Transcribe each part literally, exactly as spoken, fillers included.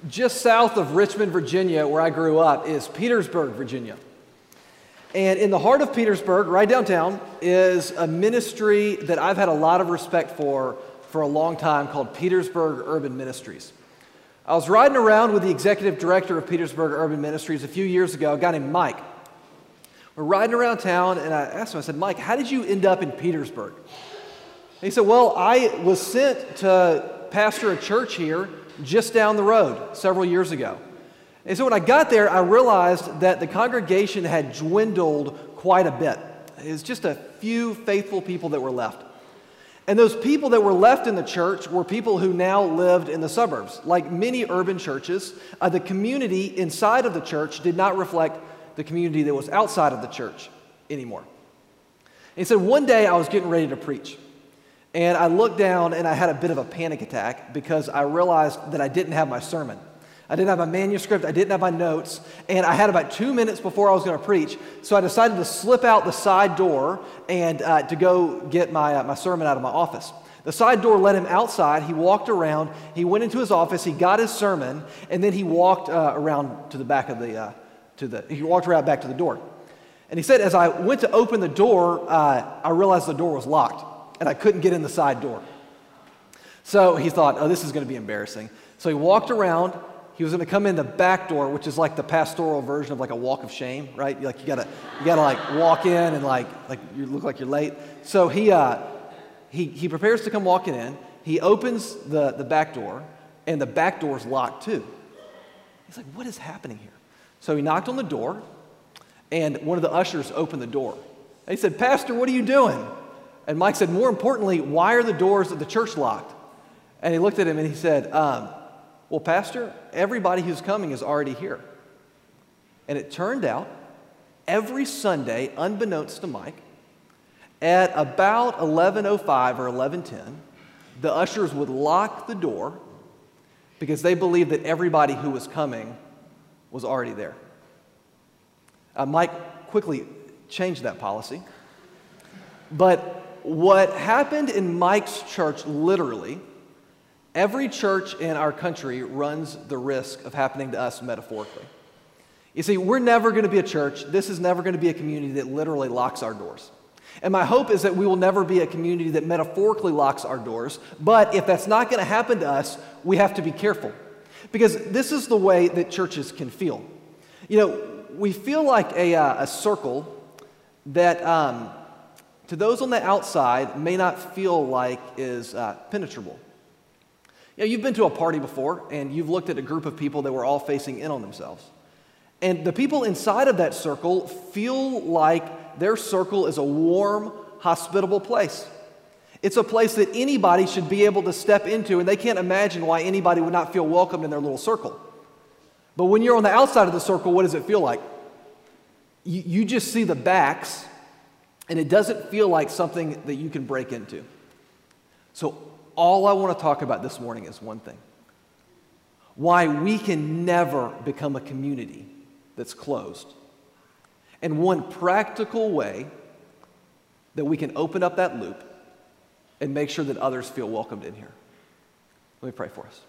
Just south of Richmond, Virginia, where I grew up, is Petersburg, Virginia. And in the heart of Petersburg, right downtown, is a ministry that I've had a lot of respect for for a long time called Petersburg Urban Ministries. I was riding around with the executive director of Petersburg Urban Ministries a few years ago, a guy named Mike. We're riding around town, and I asked him, I said, Mike, how did you end up in Petersburg? And he said, well, I was sent to pastor a church here just down the road several years ago. And so when I got there, I realized that the congregation had dwindled quite a bit. It was just a few faithful people that were left. And those people that were left in the church were people who now lived in the suburbs. Like many urban churches, uh, the community inside of the church did not reflect the community that was outside of the church anymore. And he said, one day I was getting ready to preach. And I looked down and I had a bit of a panic attack because I realized that I didn't have my sermon. I didn't have my manuscript, I didn't have my notes, and I had about two minutes before I was going to preach, so I decided to slip out the side door and uh, to go get my, uh, my sermon out of my office. The side door let him outside, he walked around, he went into his office, he got his sermon, and then he walked uh, around to the back of the, uh, to the, he walked right back to the door. And he said, as I went to open the door, uh, I realized the door was locked. And I couldn't get in the side door. So he thought, oh, this is going to be embarrassing. So he walked around. He was going to come in the back door, which is like the pastoral version of like a walk of shame, right? Like you gotta, you gotta like walk in and like, like you look like you're late. So he, uh, he, he prepares to come walking in. He opens the, the back door, and the back door's locked too. He's like, what is happening here? So he knocked on the door, and one of the ushers opened the door. And he said, Pastor, what are you doing? And Mike said, more importantly, why are the doors of the church locked? And he looked at him and he said, um, well, Pastor, everybody who's coming is already here. And it turned out, every Sunday, unbeknownst to Mike, at about eleven oh five or eleven ten, the ushers would lock the door because they believed that everybody who was coming was already there. Uh, Mike quickly changed that policy. But what happened in Mike's church, literally, every church in our country runs the risk of happening to us metaphorically. You see, we're never going to be a church. This is never going to be a community that literally locks our doors. And my hope is that we will never be a community that metaphorically locks our doors. But if that's not going to happen to us, we have to be careful. Because this is the way that churches can feel. You know, we feel like a, uh, a circle that... Um, to those on the outside may not feel like is uh, penetrable. You know, you've been to a party before and you've looked at a group of people that were all facing in on themselves. And the people inside of that circle feel like their circle is a warm, hospitable place. It's a place that anybody should be able to step into, and they can't imagine why anybody would not feel welcomed in their little circle. But when you're on the outside of the circle, what does it feel like? You, you just see the backs. And it doesn't feel like something that you can break into. So all I want to talk about this morning is one thing. Why we can never become a community that's closed. And one practical way that we can open up that loop and make sure that others feel welcomed in here. Let me pray for us.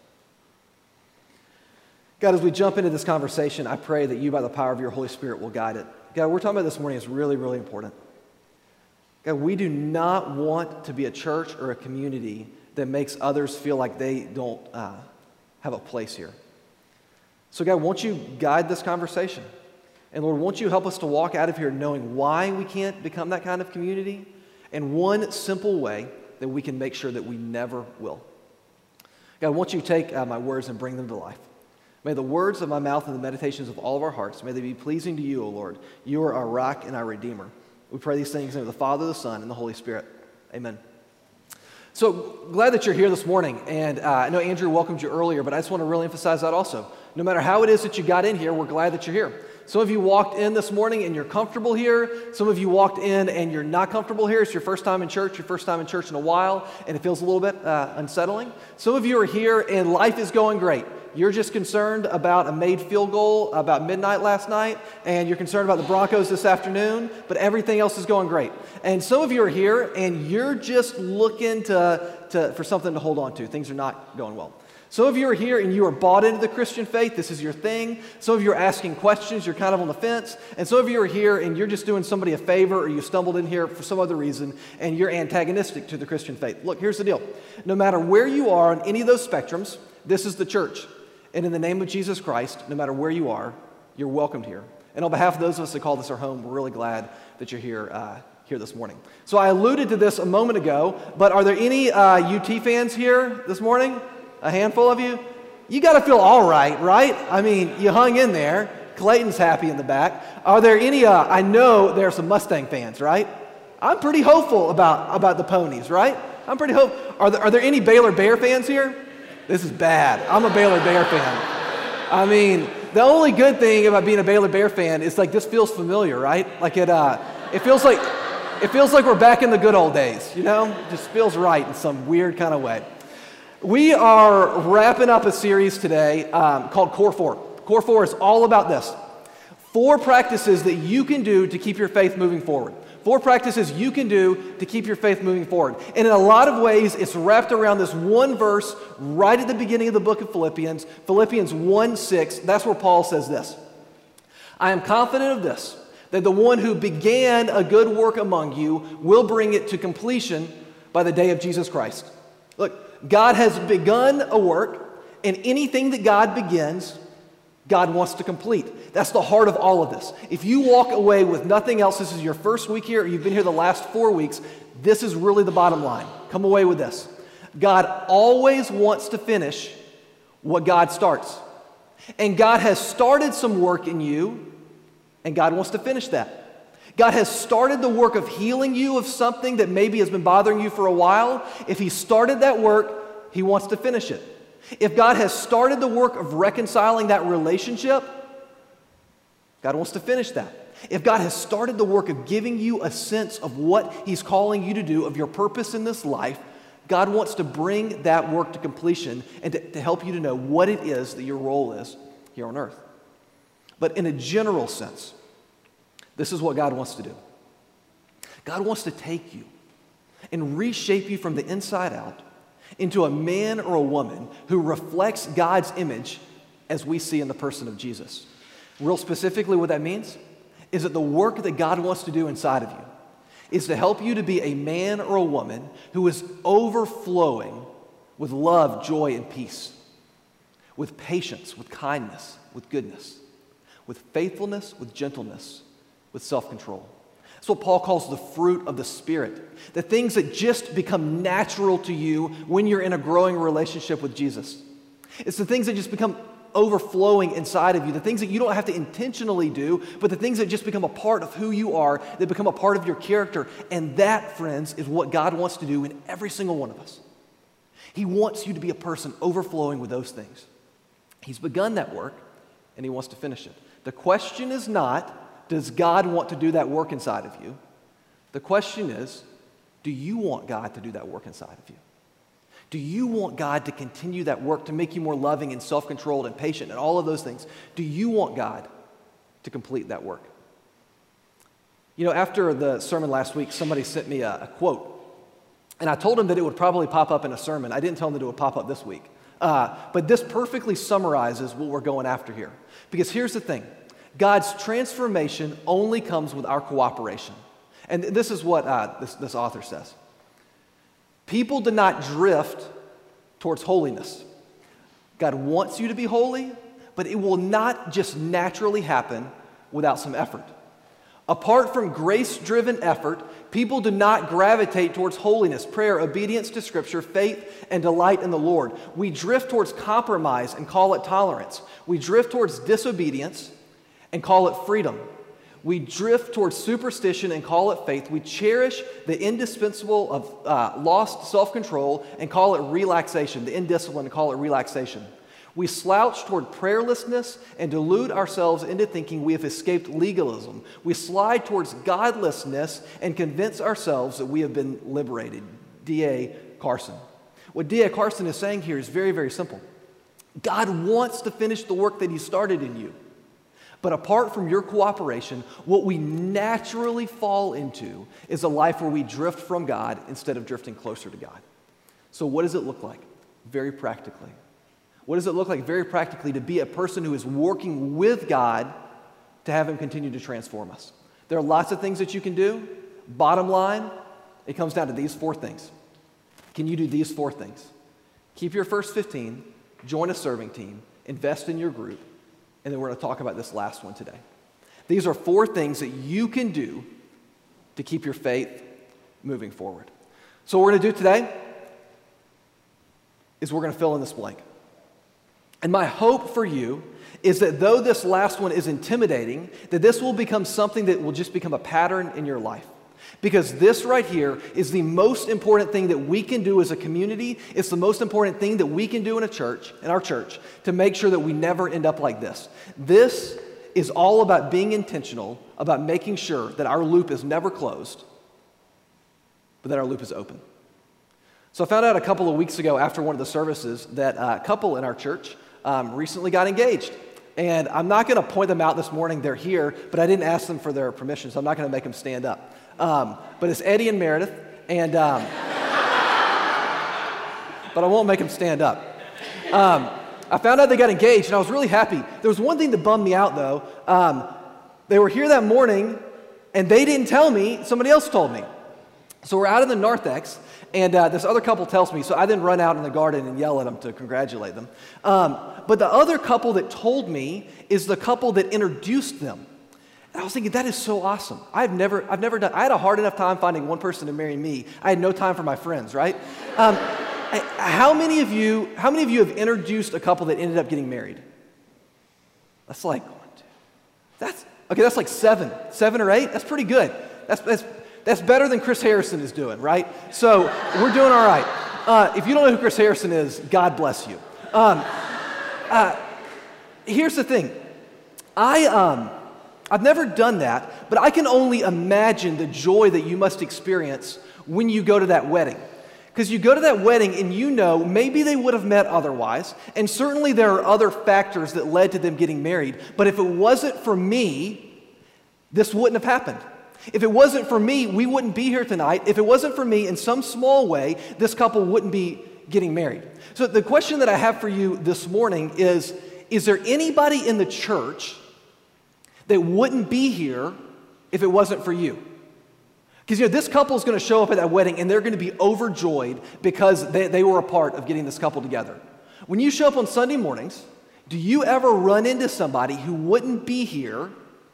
God, as we jump into this conversation, I pray that you, by the power of your Holy Spirit, will guide it. God, what we're talking about this morning is really, really important. God, we do not want to be a church or a community that makes others feel like they don't uh, have a place here. So God, won't you guide this conversation? And Lord, won't you help us to walk out of here knowing why we can't become that kind of community and one simple way that we can make sure that we never will. God, won't you take uh, my words and bring them to life? May the words of my mouth and the meditations of all of our hearts, may they be pleasing to you, O Lord. You are our rock and our redeemer. We pray these things in the name of the Father, the Son, and the Holy Spirit. Amen. So glad that you're here this morning. And uh, I know Andrew welcomed you earlier, but I just want to really emphasize that also. No matter how it is that you got in here, we're glad that you're here. Some of you walked in this morning and you're comfortable here. Some of you walked in and you're not comfortable here. It's your first time in church, your first time in church in a while, and it feels a little bit uh, unsettling. Some of you are here and life is going great. You're just concerned about a made field goal about midnight last night, and you're concerned about the Broncos this afternoon, but everything else is going great. And some of you are here, and you're just looking to, to for something to hold on to. Things are not going well. Some of you are here and you are bought into the Christian faith. This is your thing. Some of you are asking questions. You're kind of on the fence. And some of you are here and you're just doing somebody a favor, or you stumbled in here for some other reason and you're antagonistic to the Christian faith. Look, here's the deal. No matter where you are on any of those spectrums, this is the church. And in the name of Jesus Christ, no matter where you are, you're welcomed here. And on behalf of those of us that call this our home, we're really glad that you're here uh, here this morning. So I alluded to this a moment ago, but are there any uh, U T fans here this morning? A handful of you? You got to feel all right, right? I mean, you hung in there. Clayton's happy in the back. Are there any, uh, I know there are some Mustang fans, right? I'm pretty hopeful about, about the ponies, right? I'm pretty hopeful. Are there, are there any Baylor Bear fans here? This is bad. I'm a Baylor Bear fan. I mean, the only good thing about being a Baylor Bear fan is like this feels familiar, right? Like it, uh, it feels like, it feels like we're back in the good old days, you know? It just feels right in some weird kind of way. We are wrapping up a series today um, called Core four. Core four is all about this. Four practices that you can do to keep your faith moving forward. Four practices you can do to keep your faith moving forward. And in a lot of ways, it's wrapped around this one verse right at the beginning of the book of Philippians, Philippians one six. That's where Paul says this. I am confident of this, that the one who began a good work among you will bring it to completion by the day of Jesus Christ. Look, God has begun a work, and anything that God begins, God wants to complete. That's the heart of all of this. If you walk away with nothing else, this is your first week here, or you've been here the last four weeks, this is really the bottom line. Come away with this. God always wants to finish what God starts. And God has started some work in you, and God wants to finish that. God has started the work of healing you of something that maybe has been bothering you for a while. If He started that work, He wants to finish it. If God has started the work of reconciling that relationship, God wants to finish that. If God has started the work of giving you a sense of what He's calling you to do, of your purpose in this life, God wants to bring that work to completion and to, to help you to know what it is that your role is here on earth. But in a general sense, this is what God wants to do. God wants to take you and reshape you from the inside out into a man or a woman who reflects God's image as we see in the person of Jesus. Real specifically, what that means is that the work that God wants to do inside of you is to help you to be a man or a woman who is overflowing with love, joy, and peace, with patience, with kindness, with goodness, with faithfulness, with gentleness, with self-control. That's what Paul calls the fruit of the Spirit. The things that just become natural to you when you're in a growing relationship with Jesus. It's the things that just become overflowing inside of you, the things that you don't have to intentionally do, but the things that just become a part of who you are, that become a part of your character. And that, friends, is what God wants to do in every single one of us. He wants you to be a person overflowing with those things. He's begun that work, and He wants to finish it. The question is not, does God want to do that work inside of you? The question is, do you want God to do that work inside of you? Do you want God to continue that work to make you more loving and self-controlled and patient and all of those things? Do you want God to complete that work? You know, after the sermon last week, somebody sent me a, a quote, and I told him that it would probably pop up in a sermon. I didn't tell him that it would pop up this week. Uh, but this perfectly summarizes what we're going after here. Because here's the thing. God's transformation only comes with our cooperation. And this is what uh, this, this author says. People do not drift towards holiness. God wants you to be holy, but it will not just naturally happen without some effort. Apart from grace-driven effort, people do not gravitate towards holiness, prayer, obedience to Scripture, faith, and delight in the Lord. We drift towards compromise and call it tolerance. We drift towards disobedience and call it freedom. We drift towards superstition and call it faith. We cherish the indispensable of uh, lost self-control and call it relaxation, the indiscipline and call it relaxation. We slouch toward prayerlessness and delude ourselves into thinking we have escaped legalism. We slide towards godlessness and convince ourselves that we have been liberated. D A Carson. What D A Carson is saying here is very, very simple. God wants to finish the work that He started in you. But apart from your cooperation, what we naturally fall into is a life where we drift from God instead of drifting closer to God. So what does it look like? Very practically. What does it look like very practically to be a person who is working with God to have him continue to transform us? There are lots of things that you can do. Bottom line, it comes down to these four things. Can you do these four things? Keep your first fifteen, join a serving team, invest in your group, and then we're going to talk about this last one today. These are four things that you can do to keep your faith moving forward. So what we're going to do today is we're going to fill in this blank. And my hope for you is that though this last one is intimidating, that this will become something that will just become a pattern in your life. Because this right here is the most important thing that we can do as a community. It's the most important thing that we can do in a church, in our church, to make sure that we never end up like this. This is all about being intentional, about making sure that our loop is never closed, but that our loop is open. So I found out a couple of weeks ago after one of the services that a couple in our church um, recently got engaged. And I'm not going to point them out this morning. They're here, but I didn't ask them for their permission, so I'm not going to make them stand up. Um, but it's Eddie and Meredith, and um, but I won't make them stand up. Um, I found out they got engaged, and I was really happy. There was one thing that bummed me out, though. Um, they were here that morning, and they didn't tell me. Somebody else told me. So we're out in the narthex, and uh, this other couple tells me, so I then run out in the garden and yell at them to congratulate them. Um, but the other couple that told me is the couple that introduced them. And I was thinking, that is so awesome. I've never, I've never done, I had a hard enough time finding one person to marry me. I had no time for my friends, right? Um, how many of you, how many of you have introduced a couple that ended up getting married? That's like, one, two, that's, okay, that's like seven, seven or eight. That's pretty good. That's, that's, That's better than Chris Harrison is doing, right? So we're doing all right. Uh, if you don't know who Chris Harrison is, God bless you. Um, uh, here's the thing. I, um, I've never done that, but I can only imagine the joy that you must experience when you go to that wedding. Because you go to that wedding and you know maybe they would have met otherwise, and certainly there are other factors that led to them getting married, but if it wasn't for me, this wouldn't have happened. If it wasn't for me, we wouldn't be here tonight. If it wasn't for me, in some small way, this couple wouldn't be getting married. So the question that I have for you this morning is, is there anybody in the church that wouldn't be here if it wasn't for you? Because you know, this couple is going to show up at that wedding and they're going to be overjoyed because they, they were a part of getting this couple together. When you show up on Sunday mornings, do you ever run into somebody who wouldn't be here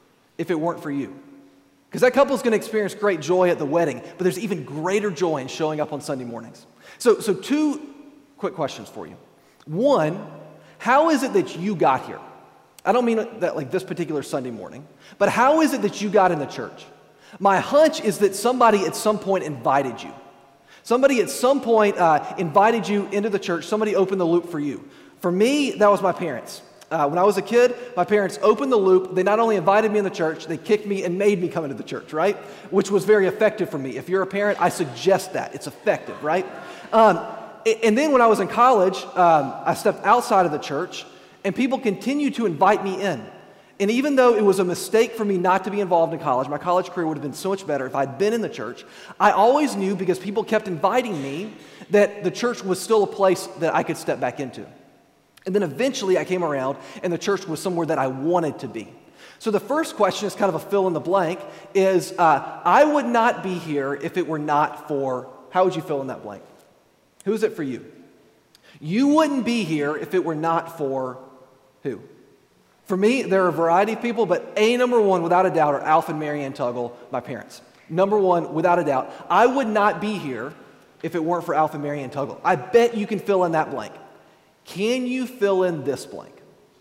if it weren't for you? Because that couple is going to experience great joy at the wedding, but there's even greater joy in showing up on Sunday mornings. So, so two quick questions for you. One, how is it that you got here? I don't mean that like this particular Sunday morning, but how is it that you got in the church? My hunch is that somebody at some point invited you. Somebody at some point uh, invited you into the church. Somebody opened the loop for you. For me, that was my parents. Uh, when I was a kid, my parents opened the loop. They not only invited me in the church, they kicked me and made me come into the church, right? Which was very effective for me. If you're a parent, I suggest that. It's effective, right? Um, and then when I was in college, um, I stepped outside of the church, and people continued to invite me in. And even though it was a mistake for me not to be involved in college, my college career would have been so much better if I'd been in the church, I always knew, because people kept inviting me, that the church was still a place that I could step back into. And then eventually I came around and the church was somewhere that I wanted to be. So the first question is kind of a fill in the blank, is uh, I would not be here if it were not for, how would you fill in that blank? Who is it for you? You wouldn't be here if it were not for who? For me, there are a variety of people, but A, number one, without a doubt, are Alf and Mary Ann Tuggle, my parents. Number one, without a doubt. I would not be here if it weren't for Alf and Mary Ann Tuggle. I bet you can fill in that blank. Can you fill in this blank?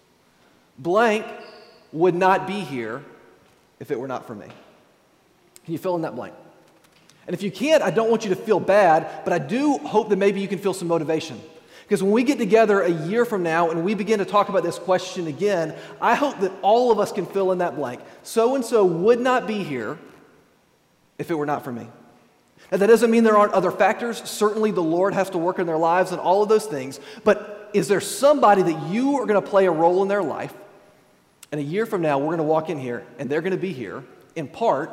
Blank would not be here if it were not for me. Can you fill in that blank? And if you can't, I don't want you to feel bad, but I do hope that maybe you can feel some motivation. Because when we get together a year from now and we begin to talk about this question again, I hope that all of us can fill in that blank. So-and-so would not be here if it were not for me. Now, that doesn't mean there aren't other factors. Certainly the Lord has to work in their lives and all of those things, but is there somebody that you are going to play a role in their life, and a year from now, we're going to walk in here, and they're going to be here, in part,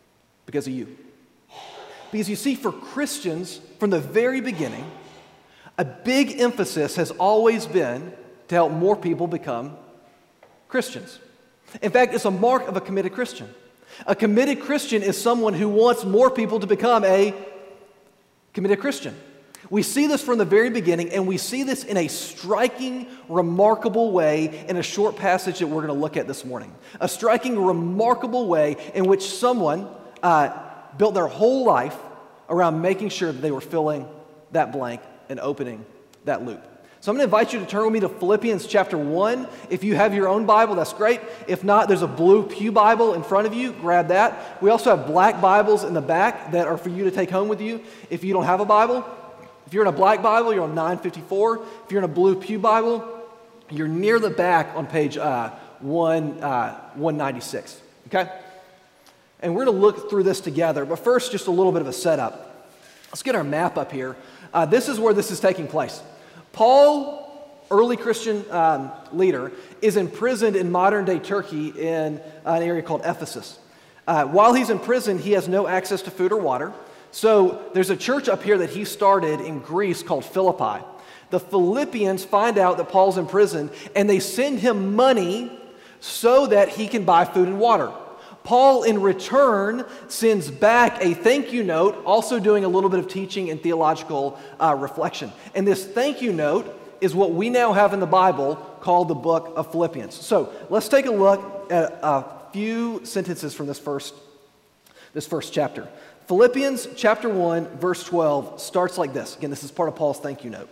because of you. Because you see, for Christians, from the very beginning, A big emphasis has always been to help more people become Christians. In fact, it's a mark of a committed Christian. A committed Christian is someone who wants more people to become a committed Christian. We see this from the very beginning, and we see this in a striking, remarkable way in a short passage that we're going to look at this morning. A striking, remarkable way in which someone uh, built their whole life around making sure that they were filling that blank and opening that loop. So I'm going to invite you to turn with me to Philippians chapter one. If you have your own Bible, that's great. If not, there's a blue pew Bible in front of you. Grab that. We also have black Bibles in the back that are for you to take home with you if you don't have a Bible. If you're in a black Bible, you're on nine fifty-four. If you're in a blue pew Bible, you're near the back on page uh, one, uh, one ninety-six. Okay? And we're going to look through this together. But first, just a little bit of a setup. Let's get our map up here. Uh, this is where this is taking place. Paul, early Christian um, leader, is imprisoned in modern-day Turkey in an area called Ephesus. Uh, while he's in prison, he has no access to food or water. So there's a church up here that he started in Greece called Philippi. The Philippians find out that Paul's in prison, and they send him money so that he can buy food and water. Paul, in return, sends back a thank you note, also doing a little bit of teaching and theological uh, reflection. And this thank you note is what we now have in the Bible called the book of Philippians. So let's take a look at a few sentences from this first, this first chapter. Philippians chapter one, verse twelve starts like this. Again, this is part of Paul's thank you note.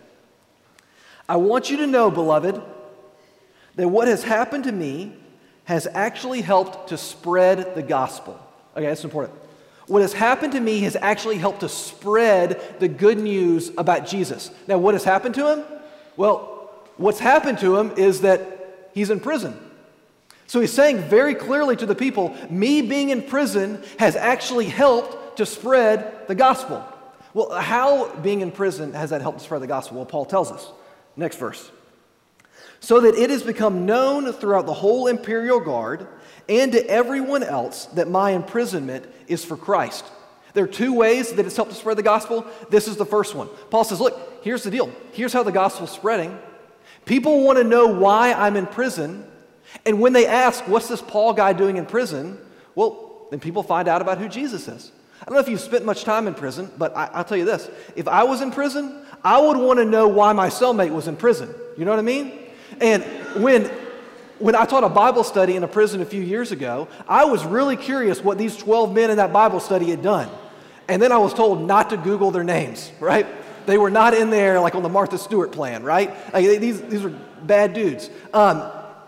I want you to know, beloved, that what has happened to me has actually helped to spread the gospel. Okay, that's important. What has happened to me has actually helped to spread the good news about Jesus. Now, what has happened to him? Well, what's happened to him is that he's in prison. So he's saying very clearly to the people, me being in prison has actually helped to spread the gospel. Well, how being in prison has that helped to spread the gospel? Well, Paul tells us. Next verse. So that it has become known throughout the whole imperial guard and to everyone else that my imprisonment is for Christ. There are two ways that it's helped to spread the gospel. This is the first one. Paul says, look, here's the deal. Here's how the gospel's spreading. People want to know why I'm in prison. And when they ask, what's this Paul guy doing in prison? Well, then people find out about who Jesus is. I don't know if you've spent much time in prison, but I, I'll tell you this. If I was in prison, I would want to know why my cellmate was in prison. You know what I mean? And when, when I taught a Bible study in a prison a few years ago, I was really curious what these twelve men in that Bible study had done. And then I was told not to Google their names, right? They were not in there like on the Martha Stewart plan, right? Like, these, these were bad dudes. Um,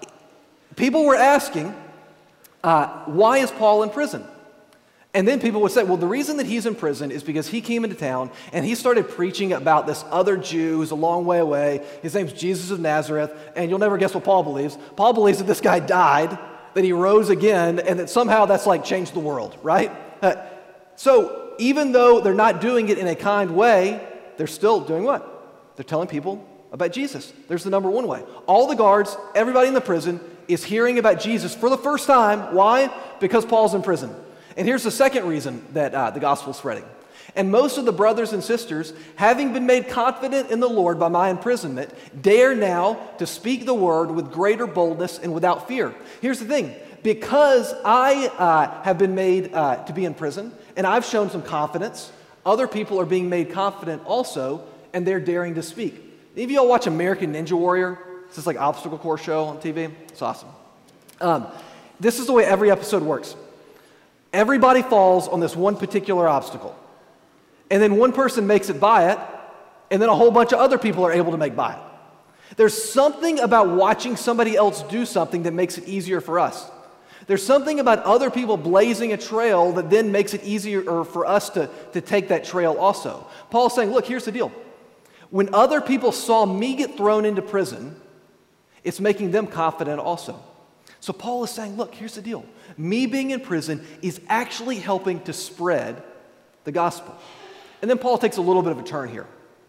people were asking, uh, why is Paul in prison? And then people would say, well, the reason that he's in prison is because he came into town and he started preaching about this other Jew who's a long way away. His name's Jesus of Nazareth, and you'll never guess what Paul believes. Paul believes that this guy died, that he rose again, and that somehow that's like changed the world, right? Uh, so even though they're not doing it in a kind way, they're still doing what? They're telling people about Jesus. There's the number one way. All the guards, everybody in the prison is hearing about Jesus for the first time. Why? Because Paul's in prison. And here's the second reason that uh, the gospel is spreading. And most of the brothers and sisters, having been made confident in the Lord by my imprisonment, dare now to speak the word with greater boldness and without fear. Here's the thing. Because I uh, have been made uh, to be in prison, and I've shown some confidence, other people are being made confident also, and they're daring to speak. Any of y'all watch American Ninja Warrior? It's this like obstacle course show on T V. It's awesome. Um, this is the way every episode works. Everybody falls on this one particular obstacle. And then one person makes it by it, and then a whole bunch of other people are able to make by it. There's something about watching somebody else do something that makes it easier for us. There's something about other people blazing a trail that then makes it easier for us to, to take that trail also. Paul's saying, look, here's the deal. When other people saw me get thrown into prison, it's making them confident also. So Paul is saying, look, here's the deal. Me being in prison is actually helping to spread the gospel. And then Paul takes a little bit of a turn here.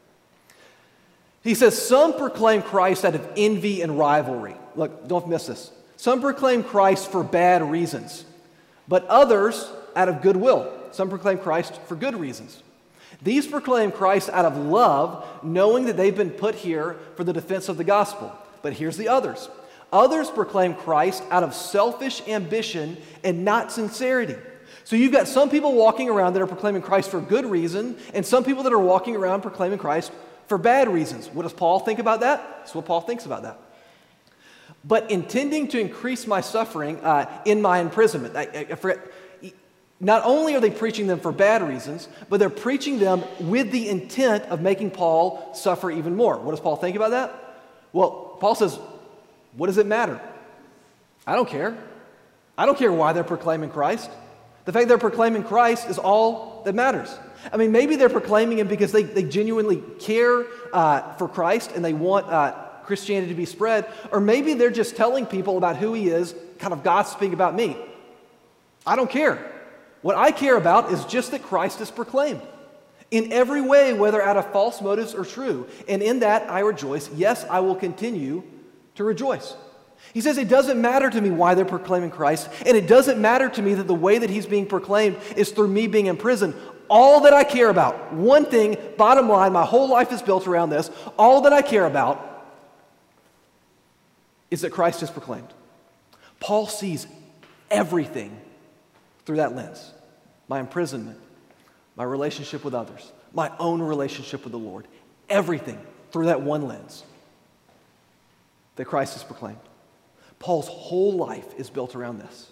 He says, some proclaim Christ out of envy and rivalry. Look, don't miss this. Some proclaim Christ for bad reasons, but others out of goodwill. Some proclaim Christ for good reasons. These proclaim Christ out of love, knowing that they've been put here for the defense of the gospel. But here's the others. Others proclaim Christ out of selfish ambition and not sincerity. So you've got some people walking around that are proclaiming Christ for good reason, and some people that are walking around proclaiming Christ for bad reasons. What does Paul think about that? That's what Paul thinks about that. But intending to increase my suffering uh, in my imprisonment. I, I forget. Not only are they preaching them for bad reasons, but they're preaching them with the intent of making Paul suffer even more. What does Paul think about that? Well, Paul says, what does it matter? I don't care. I don't care why they're proclaiming Christ. The fact they're proclaiming Christ is all that matters. I mean, maybe they're proclaiming him because they, they genuinely care uh, for Christ and they want uh, Christianity to be spread, or maybe they're just telling people about who he is, kind of gossiping about me. I don't care. What I care about is just that Christ is proclaimed in every way, whether out of false motives or true. And in that I rejoice. Yes, I will continue to rejoice. He says it doesn't matter to me why they're proclaiming Christ, and it doesn't matter to me that the way that he's being proclaimed is through me being in prison. All that I care about, one thing, bottom line, my whole life is built around this, all that I care about is that Christ is proclaimed. Paul sees everything through that lens. My imprisonment, my relationship with others, my own relationship with the Lord, everything through that one lens, that Christ is proclaimed. Paul's whole life is built around this.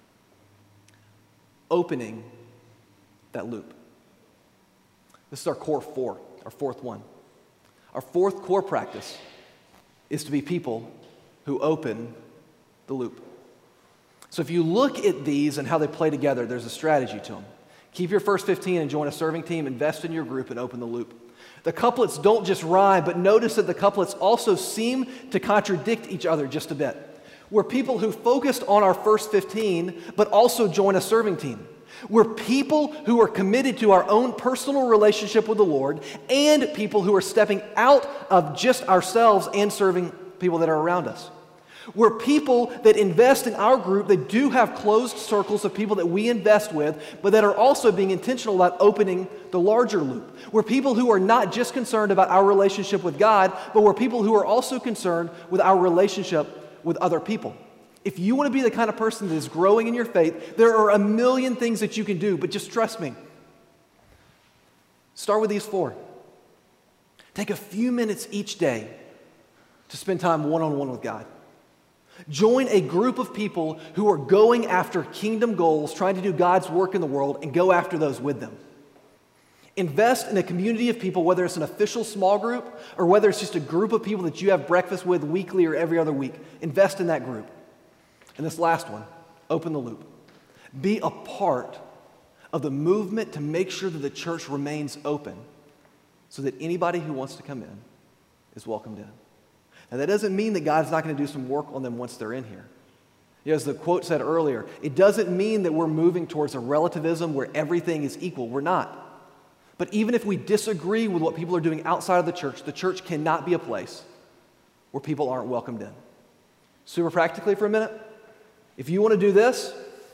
Opening that loop. This is our core four, our fourth one. Our fourth core practice is to be people who open the loop. So if you look at these and how they play together, there's a strategy to them. Keep your first fifteen and join a serving team, invest in your group, and open the loop. The couplets don't just rhyme, but notice that the couplets also seem to contradict each other just a bit. We're people who focused on our first fifteen, but also join a serving team. We're people who are committed to our own personal relationship with the Lord, and people who are stepping out of just ourselves and serving people that are around us. We're people that invest in our group that do have closed circles of people that we invest with, but that are also being intentional about opening the larger loop. We're people who are not just concerned about our relationship with God, but we're people who are also concerned with our relationship with other people. If you want to be the kind of person that is growing in your faith, there are a million things that you can do, but just trust me. Start with these four. Take a few minutes each day to spend time one-on-one with God. Join a group of people who are going after kingdom goals, trying to do God's work in the world, and go after those with them. Invest in a community of people, whether it's an official small group or whether it's just a group of people that you have breakfast with weekly or every other week. Invest in that group. And this last one, open the loop. Be a part of the movement to make sure that the church remains open so that anybody who wants to come in is welcomed in. Now, that doesn't mean that God's not going to do some work on them once they're in here. You know, as the quote said earlier, it doesn't mean that we're moving towards a relativism where everything is equal. We're not. But even if we disagree with what people are doing outside of the church, the church cannot be a place where people aren't welcomed in. Super practically for a minute, if you want to do this,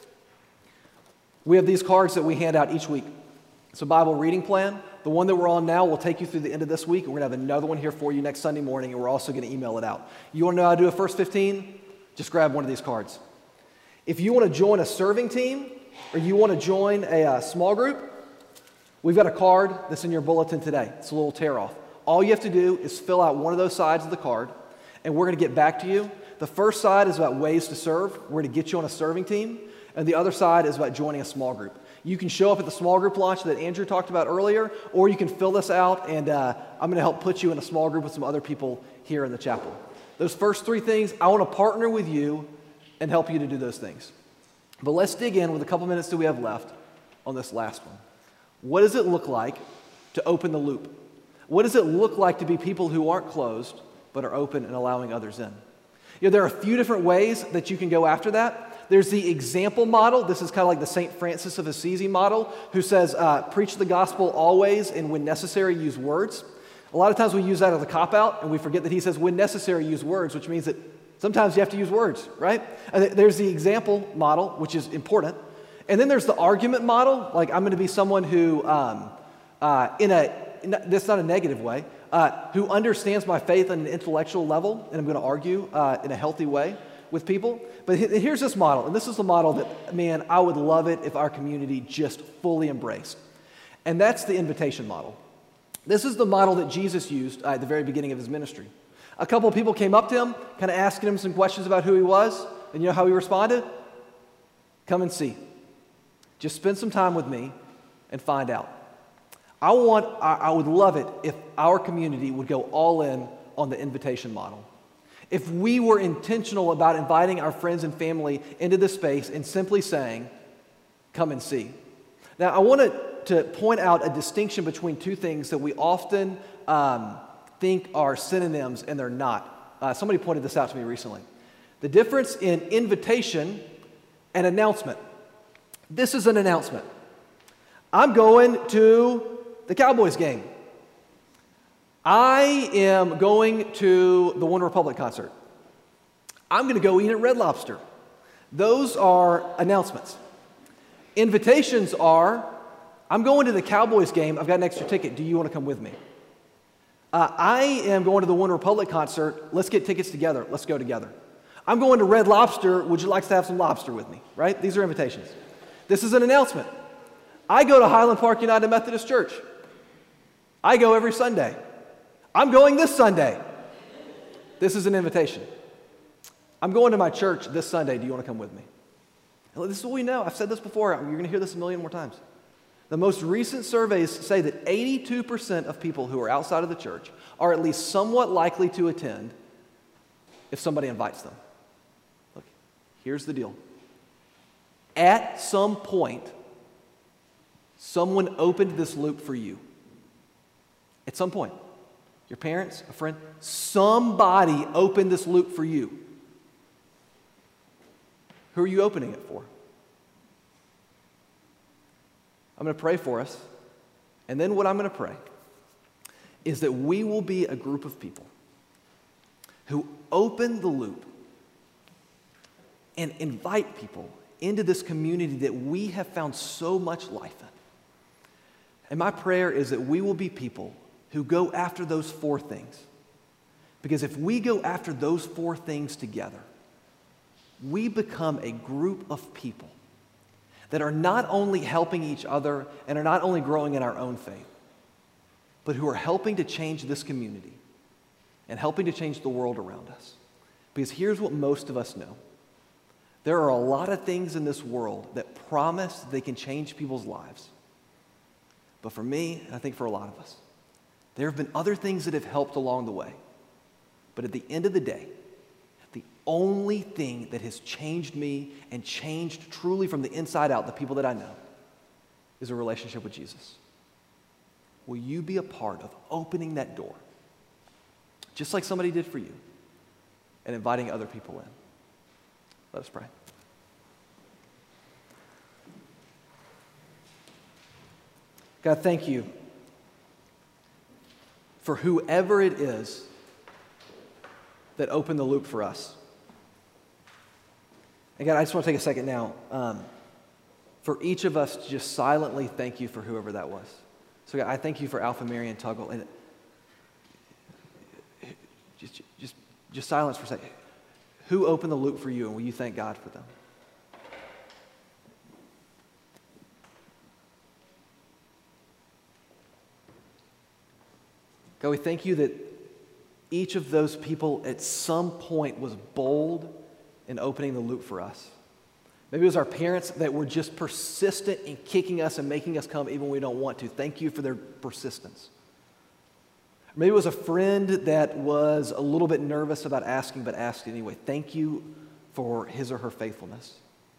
we have these cards that we hand out each week. It's a Bible reading plan. The one that we're on now will take you through the end of this week, and we're going to have another one here for you next Sunday morning, and we're also going to email it out. You want to know how to do a first fifteen? Just grab one of these cards. If you want to join a serving team, or you want to join a uh, small group, we've got a card that's in your bulletin today. It's a little tear-off. All you have to do is fill out one of those sides of the card, and we're going to get back to you. The first side is about ways to serve. We're going to get you on a serving team, and the other side is about joining a small group. You can show up at the small group launch that Andrew talked about earlier, or you can fill this out, and uh, I'm going to help put you in a small group with some other people here in the chapel. Those first three things, I want to partner with you and help you to do those things. But let's dig in with a couple minutes that we have left on this last one. What does it look like to open the loop? What does it look like to be people who aren't closed, but are open and allowing others in? You know, there are a few different ways that you can go after that. There's the example model. This is kind of like the Saint Francis of Assisi model, who says, uh, preach the gospel always, and when necessary, use words. A lot of times we use that as a cop-out, and we forget that he says, when necessary, use words, which means that sometimes you have to use words, right? And there's the example model, which is important. And then there's the argument model. Like, I'm going to be someone who um, uh, in a, in a, that's not a negative way, uh, who understands my faith on an intellectual level, and I'm going to argue uh, in a healthy way with people. But here's this model, and this is the model that, man, I would love it if our community just fully embraced. And that's the invitation model. This is the model that Jesus used uh, at the very beginning of his ministry. A couple of people came up to him, kind of asking him some questions about who he was, and you know how he responded? Come and see. Just spend some time with me and find out. I want, I would love it if our community would go all in on the invitation model. If we were intentional about inviting our friends and family into this space and simply saying, come and see. Now, I want to point out a distinction between two things that we often um, think are synonyms, and they're not. Uh, somebody pointed this out to me recently. The difference in invitation and announcement. This is an announcement. I'm going to the Cowboys game. I am going to the One Republic concert. I'm going to go eat at Red Lobster. Those are announcements. Invitations are, I'm going to the Cowboys game. I've got an extra ticket. Do you want to come with me? Uh, I am going to the One Republic concert. Let's get tickets together. Let's go together. I'm going to Red Lobster. Would you like to have some lobster with me? Right? These are invitations. This is an announcement. I go to Highland Park United Methodist Church. I go every Sunday. I'm going this Sunday. This is an invitation. I'm going to my church this Sunday. Do you want to come with me? And this is what we know. I've said this before. You're going to hear this a million more times. The most recent surveys say that eighty-two percent of people who are outside of the church are at least somewhat likely to attend if somebody invites them. Look, here's the deal. At some point, someone opened this loop for you. At some point. Your parents, a friend, somebody opened this loop for you. Who are you opening it for? I'm going to pray for us. And then what I'm going to pray is that we will be a group of people who open the loop and invite people into this community that we have found so much life in. And my prayer is that we will be people who go after those four things. Because if we go after those four things together, we become a group of people that are not only helping each other and are not only growing in our own faith, but who are helping to change this community and helping to change the world around us. Because here's what most of us know. There are a lot of things in this world that promise they can change people's lives. But for me, and I think for a lot of us, there have been other things that have helped along the way. But at the end of the day, the only thing that has changed me and changed truly from the inside out, the people that I know, is a relationship with Jesus. Will you be a part of opening that door, just like somebody did for you, and inviting other people in? Let us pray. God, thank you for whoever it is that opened the loop for us. And God, I just want to take a second now um, for each of us to just silently thank you for whoever that was. So God, I thank you for Alpha Marian Tuggle. And just, just, just silence for a second. Who opened the loop for you, and will you thank God for them? God, we thank you that each of those people at some point was bold in opening the loop for us. Maybe it was our parents that were just persistent in kicking us and making us come even when we don't want to. Thank you for their persistence. Maybe it was a friend that was a little bit nervous about asking, but asked anyway. Thank you for his or her faithfulness.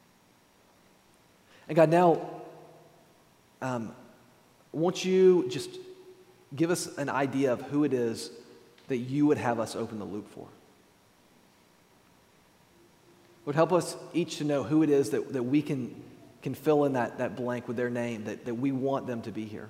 And God, now, um, won't you just give us an idea of who it is that you would have us open the loop for? It would help us each to know who it is that, that we can, can fill in that, that blank with their name, that, that we want them to be here.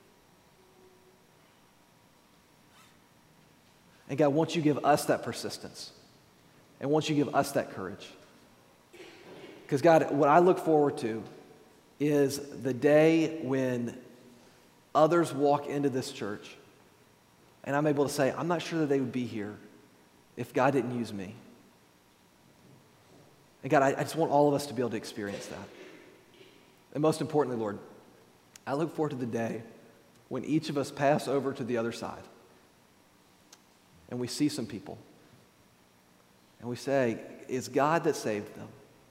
And God, won't you give us that persistence? And won't you give us that courage? Because God, what I look forward to is the day when others walk into this church, and I'm able to say, I'm not sure that they would be here if God didn't use me. And God, I, I just want all of us to be able to experience that. And most importantly, Lord, I look forward to the day when each of us pass over to the other side and we see some people and we say, it's God that saved them.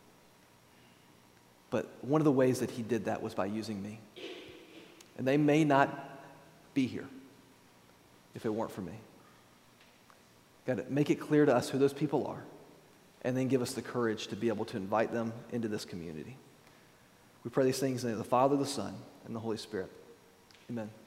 But one of the ways that he did that was by using me. And they may not be here if it weren't for me. God, make it clear to us who those people are, and then give us the courage to be able to invite them into this community. We pray these things in the name of the Father, the Son, and the Holy Spirit. Amen.